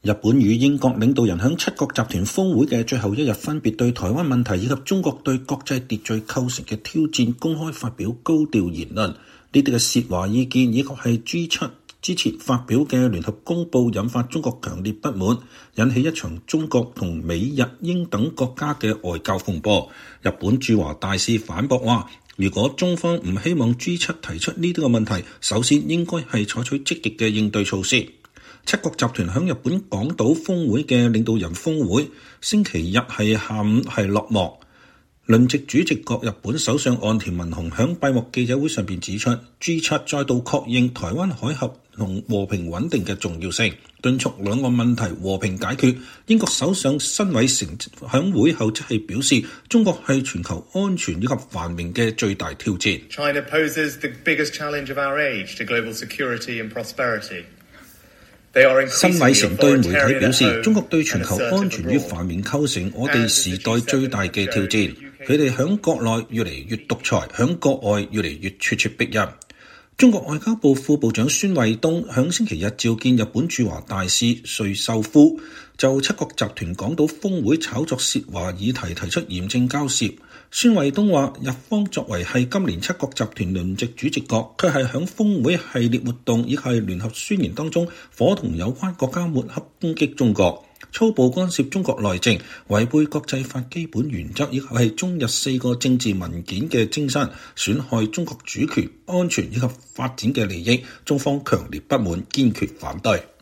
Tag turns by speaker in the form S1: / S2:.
S1: 日本與英國領導人喺七國集團峰會嘅最後一日，分別對台灣問題以及中國對國際秩序構成嘅挑戰公開發表高調言論。呢啲嘅涉華意見以及係 G7 之前發表嘅聯合公報，引發中國強烈不滿，引起一場中國同美日英等國家嘅外交風波。日本駐華大使反駁話，如果中方唔希望 G7 提出呢啲嘅問題，首先應該係採取積極嘅應對措施。七國集團喺日本廣島峰會嘅領導人峰會，星期日係下午係落幕。輪值主席國日本首相岸田文雄喺閉幕記者會上邊指出 ，G7 再度確認台灣海峽同和平穩定嘅重要性，敦促兩岸問題和平解決。英國首相辛偉誠喺會後即係表示，中國係全球安全以及繁榮嘅最大挑戰。
S2: China poses the biggest challenge of our age to global security and prosperity.
S1: 辛偉誠對媒體表示，中國對全球安全與繁榮構成我哋時代最大嘅挑戰。佢哋響國內越嚟越獨裁，響國外越嚟越咄咄逼人。中國外交部副部長孫衛東響星期日召見日本駐華大使瑞秀夫，就七國集團廣島峰會炒作涉華議題提出嚴正交涉。孫衛東話，日方作為係今年七國集團輪值主席國，佢係響峰會系列活動以及係聯合宣言當中，夥同有關國家抹黑攻擊中國，粗暴干涉中國內政，違背國際法基本原則以及係中日4個政治文件嘅精神，損害中國主權、安全以及發展嘅利益，中方強烈不滿，堅決反對。